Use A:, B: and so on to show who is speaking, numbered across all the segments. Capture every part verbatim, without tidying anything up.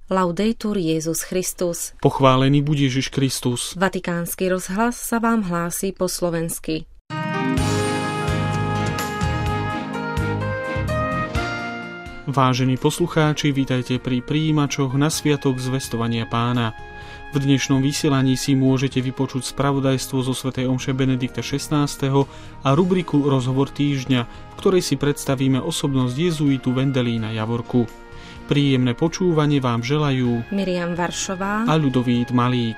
A: Laudetur Jesus Christus.
B: Pochválený buď Ježiš Kristus.
A: Vatikánsky rozhlas sa vám hlási po slovensky.
B: Vážení poslucháči, vítajte pri prijímačoch na sviatok zvestovania Pána. V dnešnom vysielaní si môžete vypočuť spravodajstvo zo svätej omše Benedikta šestnásteho a rubriku Rozhovor týždňa, v ktorej si predstavíme osobnosť jezuitu Wendelína Javorku. Príjemné počúvanie vám želajú
A: Miriam Varšová
B: a Ľudovít Malík.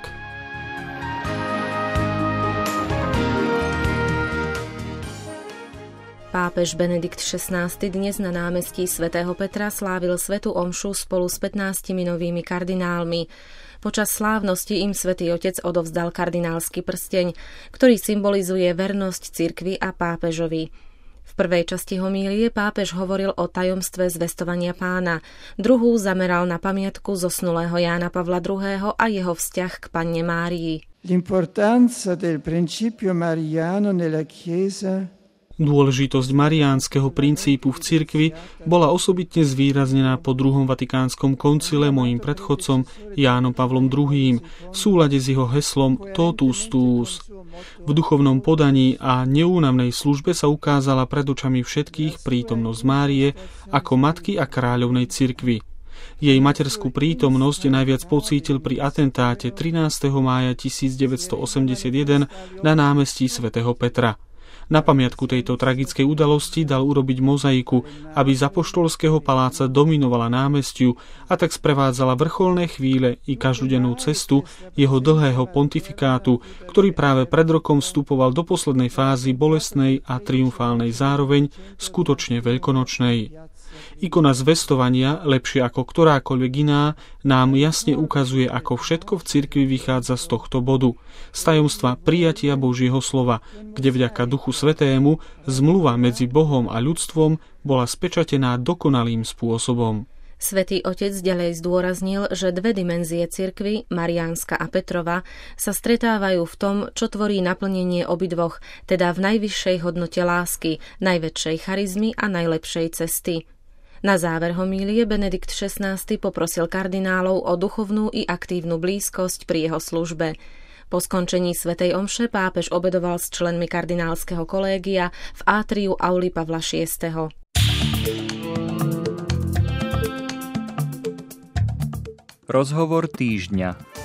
A: Pápež Benedikt šestnásty dnes na námestí svätého Petra slávil svätú omšu spolu s pätnástimi novými kardinálmi. Počas slávnosti im svätý Otec odovzdal kardinálsky prsteň, ktorý symbolizuje vernosť cirkvi a pápežovi. V prvej časti homílie pápež hovoril o tajomstve zvestovania Pána, druhú zameral na pamiatku zosnulého Jána Pavla druhého. a jeho vzťah k Panne Márii.
C: L'importanza del principio mariano nella Chiesa.
B: Dôležitosť mariánskeho princípu v cirkvi bola osobitne zvýraznená po druhom vatikánskom koncile mojím predchodcom Jánom Pavlom druhým. v súlade s jeho heslom Totus tuus. V duchovnom podaní a neúnavnej službe sa ukázala pred očami všetkých prítomnosť Márie ako matky a kráľovnej cirkvi. Jej materskú prítomnosť najviac pocítil pri atentáte trinásteho mája tisícdeväťstoosemdesiatjeden na námestí svätého Petra. Na pamiatku tejto tragickej udalosti dal urobiť mozaiku, aby z apoštolského paláca dominovala námestiu a tak sprevádzala vrcholné chvíle i každodennú cestu jeho dlhého pontifikátu, ktorý práve pred rokom vstupoval do poslednej fázy bolestnej a triumfálnej zároveň skutočne veľkonočnej. Ikona zvestovania, lepšie ako ktorákoľvek iná, nám jasne ukazuje, ako všetko v cirkvi vychádza z tohto bodu, z tajomstva prijatia Božieho slova, kde vďaka Duchu Svätému zmluva medzi Bohom a ľudstvom bola spečatená dokonalým spôsobom.
A: Svätý Otec ďalej zdôraznil, že dve dimenzie cirkvi, Mariánska a Petrova, sa stretávajú v tom, čo tvorí naplnenie obidvoch, teda v najvyššej hodnote lásky, najväčšej charizmy a najlepšej cesty. Na záver homílie Benedikt šestnásty poprosil kardinálov o duchovnú i aktívnu blízkosť pri jeho službe. Po skončení svätej omše pápež obedoval s členmi kardinálskeho kolégia v átriu auly Pavla šiesteho.
D: Rozhovor týždňa.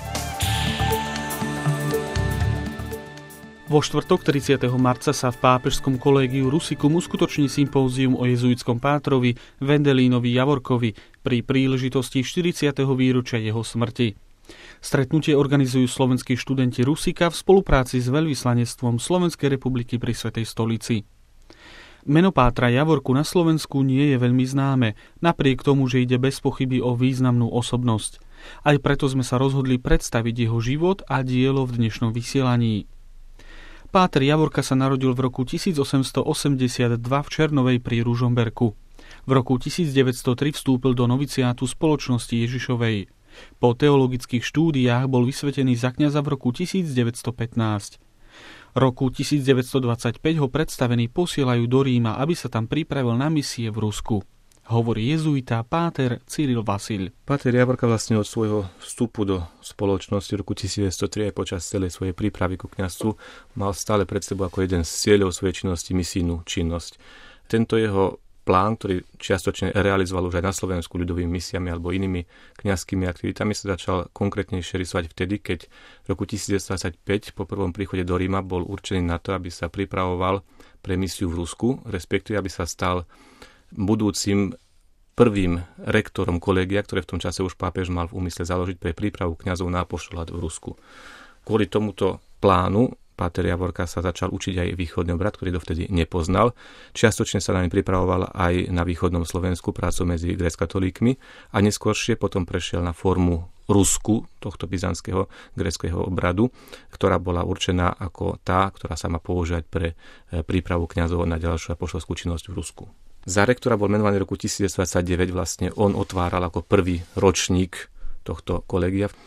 B: Vo štvrtok tridsiateho marca sa v pápežskom kolégiu Rusicum uskutoční sympózium o jezuitskom pátrovi Wendelínovi Javorkovi pri príležitosti štyridsiateho výročia jeho smrti. Stretnutie organizujú slovenskí študenti Rusika v spolupráci s veľvyslanectvom Slovenskej republiky pri Svätej stolici. Meno pátra Javorku na Slovensku nie je veľmi známe, napriek tomu, že ide bez pochyby o významnú osobnosť. Aj preto sme sa rozhodli predstaviť jeho život a dielo v dnešnom vysielaní. Páter Javorka sa narodil v roku tisícosemstoosemdesiatdva v Černovej pri Ružomberku. V roku tisícdeväťstotri vstúpil do noviciátu Spoločnosti Ježišovej. Po teologických štúdiách bol vysvetený za kňaza v roku tisícdeväťstopätnásť. Roku tisícdeväťstodvadsaťpäť ho predstavení posielajú do Ríma, aby sa tam pripravil na misie v Rusku. Hovorí jezuita páter Cyril Vasil.
E: Páter Javorka vlastne od svojho vstupu do spoločnosti v roku tisícdeväťstotri aj počas celej svojej prípravy ku kňazstvu mal stále pred sebou ako jeden z cieľov svojej činnosti misijnú činnosť. Tento jeho plán, ktorý čiastočne realizoval už aj na Slovensku ľudovými misiami alebo inými kňazskými aktivitami, sa začal konkrétnejšie rysovať vtedy, keď v roku tisícdeväťstodvadsaťpäť po prvom príchode do Ríma bol určený na to, aby sa pripravoval pre misiu v Rusku, respektíve aby sa stal budúcim prvým rektorom kolégia, ktoré v tom čase už pápež mal v úmysle založiť pre prípravu kňazov na apoštolát v Rusku. Kvôli tomuto plánu páter Javorka sa začal učiť aj východný obrad, ktorý dovtedy nepoznal. Čiastočne sa na ňu pripravoval aj na východnom Slovensku prácu medzi gréckatolíkmi a neskôršie potom prešiel na formu Rusku, tohto byzantského gréckeho obradu, ktorá bola určená ako tá, ktorá sa má používať pre prípravu kňazov na ďalšiu apoštolskú činnosť v Rusku. Za rektora bol menovaný v roku tisícdeväťstodvadsaťdeväť, vlastne on otváral ako prvý ročník tohto kolégia.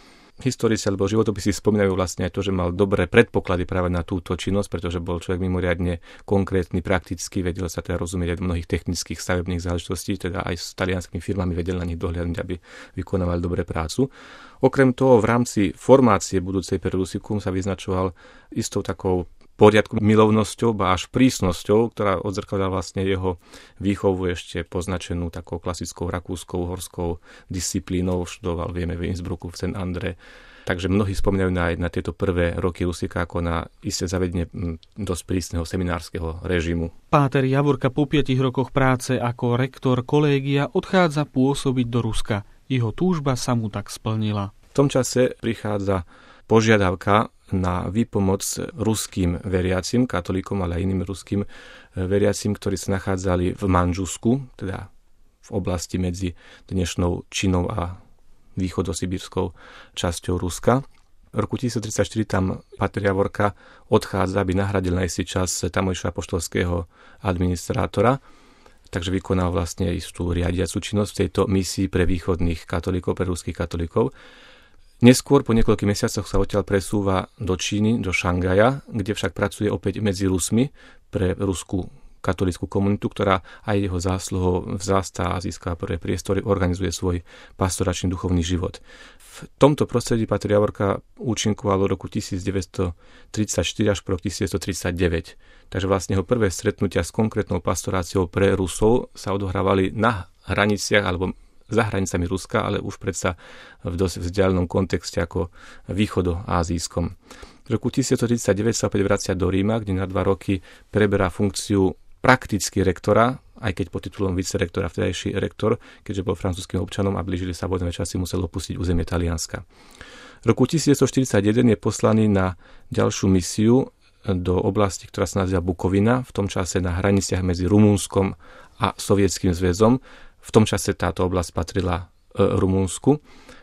E: Historici alebo životopisy spomínajú vlastne aj to, že mal dobré predpoklady práve na túto činnosť, pretože bol človek mimoriadne konkrétny, praktický, vedel sa teda rozumieť aj do mnohých technických stavebných záležitostí, teda aj s talianskými firmami vedel na nich dohľadniť, aby vykonávali dobre prácu. Okrem toho v rámci formácie budúcej pre Rusicum sa vyznačoval istou takou poriadku milovnosťou, ba až prísnosťou, ktorá odzrkadala vlastne jeho výchovu ešte poznačenú takou klasickou rakúskou horskou disciplínou. Študoval, vieme, v Innsbrucku, v Saint André. Takže mnohí spomínajú aj na tieto prvé roky Rusika ako na isté zavedenie dosť prísneho seminárskeho režimu.
B: Páter Javorka po piatich rokoch práce ako rektor kolégia odchádza pôsobiť do Ruska. Jeho túžba sa mu tak splnila.
E: V tom čase prichádza požiadavka na výpomoc ruským veriacim, katolíkom, ale aj iným ruským veriacim, ktorí sa nachádzali v Mandžusku, teda v oblasti medzi dnešnou Čínou a východosibírskou časťou Ruska. V roku tisíctridsaťštyri tam páter Javorka odchádza, aby nahradil na istý čas tamojšieho apoštolského administrátora, takže vykonal vlastne istú riadiacu činnosť v tejto misii pre východných katolíkov, pre ruských katolíkov. Neskôr, po niekoľkých mesiacoch, sa odtiaľ presúva do Číny, do Šangaja, kde však pracuje opäť medzi Rusmi pre ruskú katolícku komunitu, ktorá aj jeho zásluhou vzrastá a získa prvé priestory, organizuje svoj pastoračný duchovný život. V tomto prostredí páter Javorka účinkoval od roku tisícdeväťstotridsaťštyri až po rok tisícdeväťstotridsaťdeväť. Takže vlastne jeho prvé stretnutia s konkrétnou pastoráciou pre Rusov sa odohrávali na hraniciach alebo za hranicami Ruska, ale už predsa v dosť vzdialenom kontexte ako východoázijskom. V roku tisícdeväťstotridsaťdeväť sa opäť vracia do Ríma, kde na dva roky preberá funkciu prakticky rektora, aj keď pod titulom vicerektora vtedajší rektor, keďže bol francúzskym občanom a blížili sa vojnové časy, musel opustiť územie Talianska. V roku tisícdeväťstoštyridsaťjeden je poslaný na ďalšiu misiu do oblasti, ktorá sa nazýva Bukovina, v tom čase na hraniciach medzi Rumunskom a Sovietským zväzom. V tom čase táto oblasť patrila e, Rumunsku,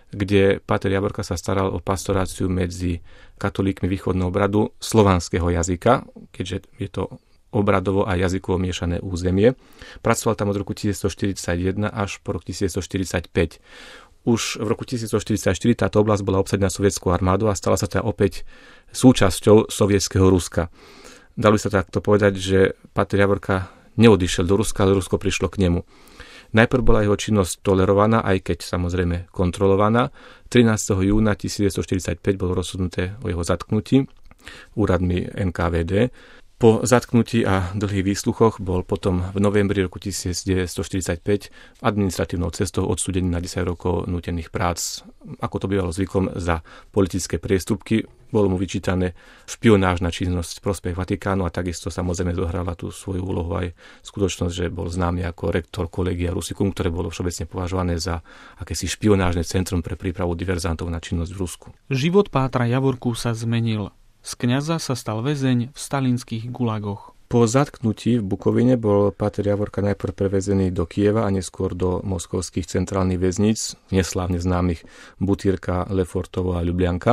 E: kde páter Javorka sa staral o pastoráciu medzi katolíkmi východného obradu slovanského jazyka, keďže je to obradovo a jazykovo miešané územie. Pracoval tam od roku tisícstoštyridsaťjeden až po rok tisícstoštyridsaťpäť. Už v roku tisícstoštyridsaťštyri táto oblasť bola obsadená sovietskou armádou a stala sa teda opäť súčasťou sovietskeho Ruska. Dalo by sa takto povedať, že páter Javorka neodišiel do Ruska, ale Rusko prišlo k nemu. Najprv bola jeho činnosť tolerovaná, aj keď samozrejme kontrolovaná. trinásteho júna tisícdeväťstoštyridsaťpäť bolo rozhodnuté o jeho zatknutí úradmi en ká vé dé. Po zatknutí a dlhých výsluchoch bol potom v novembri roku tisícdeväťstoštyridsaťpäť administratívnou cestou odsúdený na desať rokov nútených prác. Ako to bývalo zvykom za politické priestupky, bolo mu vyčítané špionážna činnosť v prospech Vatikánu a takisto samozrejme zohrala tú svoju úlohu aj skutočnosť, že bol známy ako rektor kolégia Rusicum, ktoré bolo všeobecne považované za akési špionážne centrum pre prípravu diverzantov na činnosť v Rusku.
B: Život pátra Javorku sa zmenil. Z kňaza sa stal väzeň v stalinských gulagoch.
E: Po zatknutí v Bukovine bol páter Javorka najprv prevezený do Kieva a neskôr do moskovských centrálnych väzníc, neslávne známych Butyrka, Lefortovo a Ljubljanka.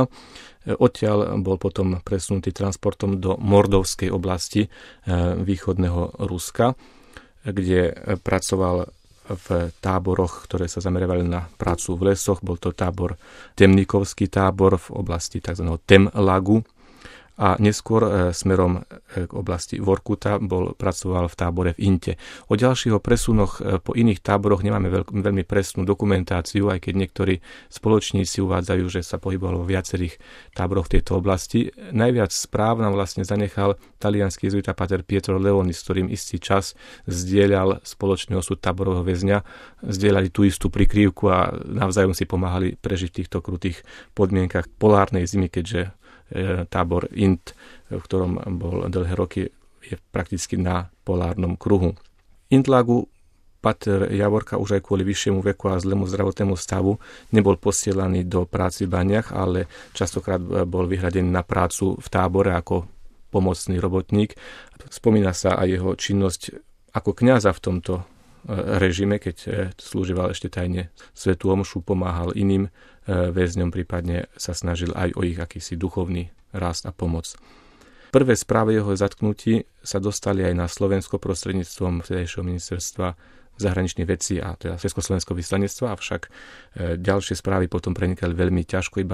E: Odtiaľ bol potom presunutý transportom do Mordovskej oblasti východného Ruska, kde pracoval v táboroch, ktoré sa zameriavali na prácu v lesoch. Bol to tábor Temnikovský tábor v oblasti tzv. Temlagu. A neskôr e, smerom e, k oblasti Vorkuta bol pracoval v tábore v Inte. O ďalších presunoch e, po iných táboroch nemáme veľk, veľmi presnú dokumentáciu, aj keď niektorí spoločníci uvádzajú, že sa pohyboval vo viacerých táboroch v tejto oblasti. Najviac správ nám vlastne zanechal taliansky jezuita páter Pietro Leoni, s ktorým istý čas zdieľal spoločný osud táborového väzňa, zdieľali tú istú prikrývku a navzájom si pomáhali prežiť v týchto krutých podmienkach polárnej zimy, keďže tábor Int, v ktorom bol dlhé roky, je prakticky na polárnom kruhu. Intlagu páter Javorka už aj kvôli vyššiemu veku a zlému zdravotnému stavu nebol posielaný do práci v baniach, ale častokrát bol vyhradený na prácu v tábore ako pomocný robotník. Spomína sa aj jeho činnosť ako kňaza v tomto režime, keď slúžival ešte tajne svätú omšu, pomáhal iným väzňom, prípadne sa snažil aj o ich akýsi duchovný rast a pomoc. Prvé správy jeho zatknutí sa dostali aj na Slovensko prostredníctvom vtedajšieho ministerstva zahraničných vecí a teda Československého vyslanectva, avšak ďalšie správy potom prenikali veľmi ťažko. Iba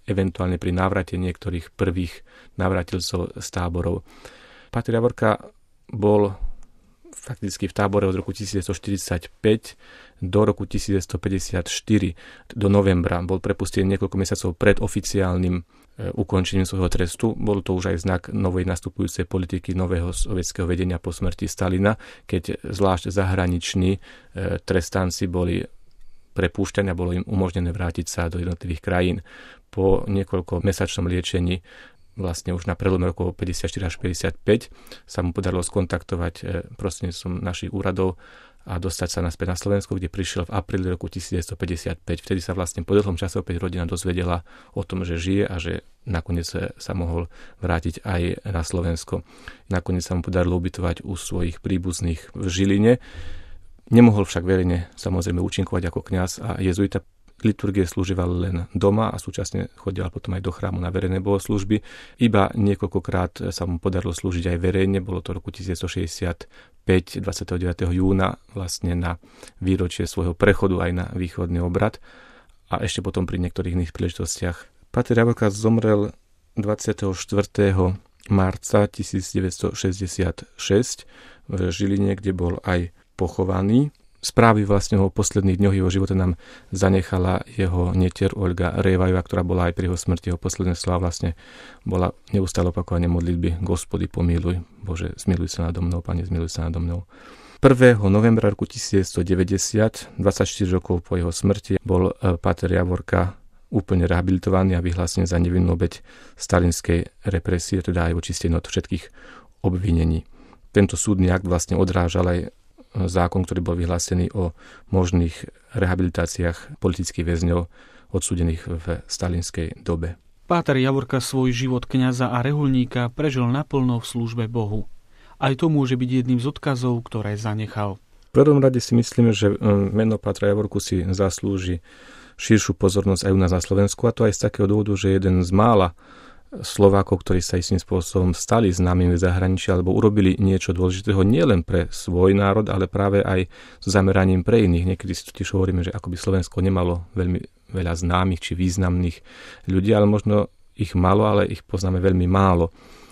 E: eventuálne pri návrate niektorých prvých návratilcov z táborov. Páter Javorka bol fakticky v tábore od roku tisícdeväťstoštyridsaťpäť do roku tisícdeväťstopäťdesiatštyri, do novembra. Bol prepustený niekoľko mesiacov pred oficiálnym ukončením svojho trestu. Bol to už aj znak novej nastupujúcej politiky nového sovietskeho vedenia po smrti Stalina, keď zvlášť zahraniční trestanci boli prepúšťaní a bolo im umožnené vrátiť sa do jednotlivých krajín. Po niekoľko mesačnom liečení vlastne už na prelome rokov päťdesiatštyri až päťdesiatpäť sa mu podarilo skontaktovať prostredníctvom našich úradov a dostať sa naspäť na Slovensko, kde prišiel v apríli roku tisícdeväťstopäťdesiatpäť. Vtedy sa vlastne po dlhom čase opäť rodina dozvedela o tom, že žije a že nakoniec sa mohol vrátiť aj na Slovensko. Nakoniec sa mu podarilo ubytovať u svojich príbuzných v Žiline. Nemohol však verejne samozrejme účinkovať ako kňaz a jezuita. Liturgie slúžival len doma a súčasne chodil potom aj do chrámu na verejné bohoslúžby. Iba niekoľkokrát sa mu podarilo slúžiť aj verejne, bolo to roku tisícdeväťstošesťdesiatpäť, dvadsiateho deviateho júna, vlastne na výročie svojho prechodu aj na východný obrad a ešte potom pri niektorých iných príležitostiach. Páter Javorka zomrel dvadsiateho štvrtého marca tisícdeväťstošesťdesiatšesť v Žiline, kde bol aj pochovaný. Správy vlastne o posledných dňoch jeho života nám zanechala jeho netier Olga Révajová, ktorá bola aj pri jeho smrti. Jeho posledné slova vlastne bola neustále opakovanie modlitby: Gospodi, pomíluj, Bože, zmiluj sa nado mnou, Pane, zmiluj sa nado mnou. prvého novembra roku tisícdeväťstodeväťdesiat, dvadsaťštyri rokov po jeho smrti, bol páter Javorka úplne rehabilitovaný a vyhlásený za nevinnú obeť stalinskej represie, teda aj očistený od všetkých obvinení. Tento súdny akt vlastne odrážal aj zákon, ktorý bol vyhlásený o možných rehabilitáciách politických väzňov odsúdených v stalinskej dobe.
B: Páter Javorka svoj život kňaza a reholníka prežil naplno v službe Bohu. Aj to môže byť jedným z odkazov, ktoré zanechal.
E: V prvom rade si myslíme, že meno pátra Javorku si zaslúži širšiu pozornosť aj u nás na Slovensku, a to aj z takého dôvodu, že jeden z mála Slovákov, ktorí sa istým spôsobom stali známymi v zahraničí alebo urobili niečo dôležitého nielen pre svoj národ, ale práve aj s zameraním pre iných. Niekedy si totiž hovoríme, že akoby Slovensko nemalo veľmi veľa známych či významných ľudí, ale možno ich malo, ale ich poznáme veľmi málo.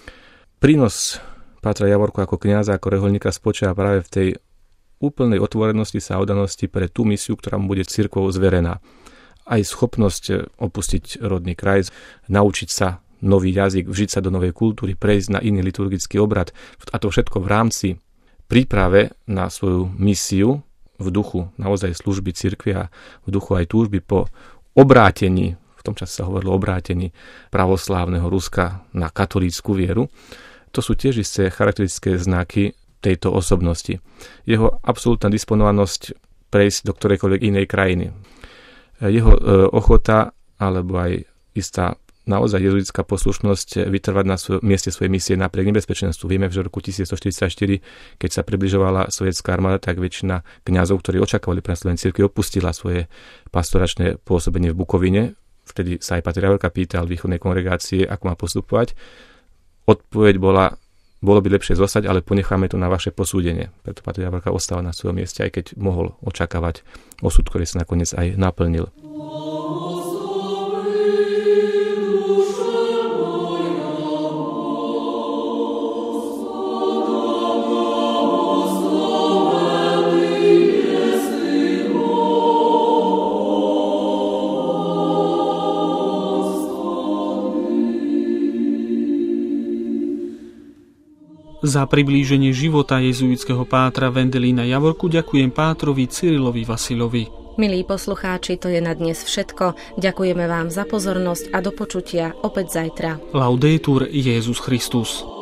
E: Prínos pátra Javorku ako kňaza, ako reholníka spočíva práve v tej úplnej otvorenosti sa a oddanosti pre tú misiu, ktorá mu bude cirkvou zverená. Aj schopnosť opustiť rodný kraj, naučiť sa nový jazyk, vžiť sa do novej kultúry, prejsť na iný liturgický obrad. A to všetko v rámci príprave na svoju misiu v duchu naozaj služby cirkvi a v duchu aj túžby po obrátení, v tom čase sa hovorilo o obrátení pravoslávneho Ruska na katolícku vieru. To sú tiež isté charakteristické znaky tejto osobnosti. Jeho absolútna disponovanosť prejsť do ktorejkoľvek inej krajiny. Jeho ochota alebo aj istá naozaj jezuitská poslušnosť vytrvať na svoj, mieste svojej misie napriek nebezpečenstvu. Vieme, že v roku tisícstoštyridsaťštyri, keď sa približovala sovietská armáda, tak väčšina kňazov, ktorí očakávali prenasledovanie cirkvi, opustila svoje pastoračné pôsobenie v Bukovine. Vtedy sa aj páter Javorka pýtal východnej kongregácie, ako má postupovať. Odpoveď bola: bolo by lepšie zostať, ale ponecháme to na vaše posúdenie. Preto páter Javorka ostal na svojom mieste, aj keď mohol očakávať osud, ktorý sa nakoniec aj naplnil.
B: Za priblíženie života jezuitského pátra Wendelína Javorku ďakujem pátrovi Cyrilovi Vasilovi.
A: Milí poslucháči, to je na dnes všetko. Ďakujeme vám za pozornosť a do počutia opäť zajtra.
B: Laudetur Jesus Christus.